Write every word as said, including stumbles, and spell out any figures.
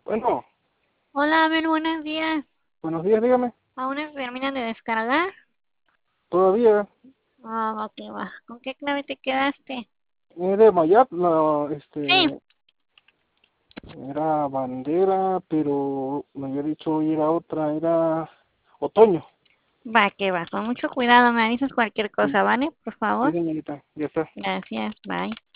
Bueno, Hola, Abel, buenos días. buenos días, dígame. ¿Aún no se terminan de descargar? Todavía, Ah, ok, va. ¿Con qué clave te quedaste? eh, de Mayap, la, Sí. este, era bandera, pero me había dicho ir a otra, era otoño. Va, que va. Con mucho cuidado, me avisas cualquier Sí, cosa, ¿vale? Por sí, favor. señorita, ya está. Gracias, bye.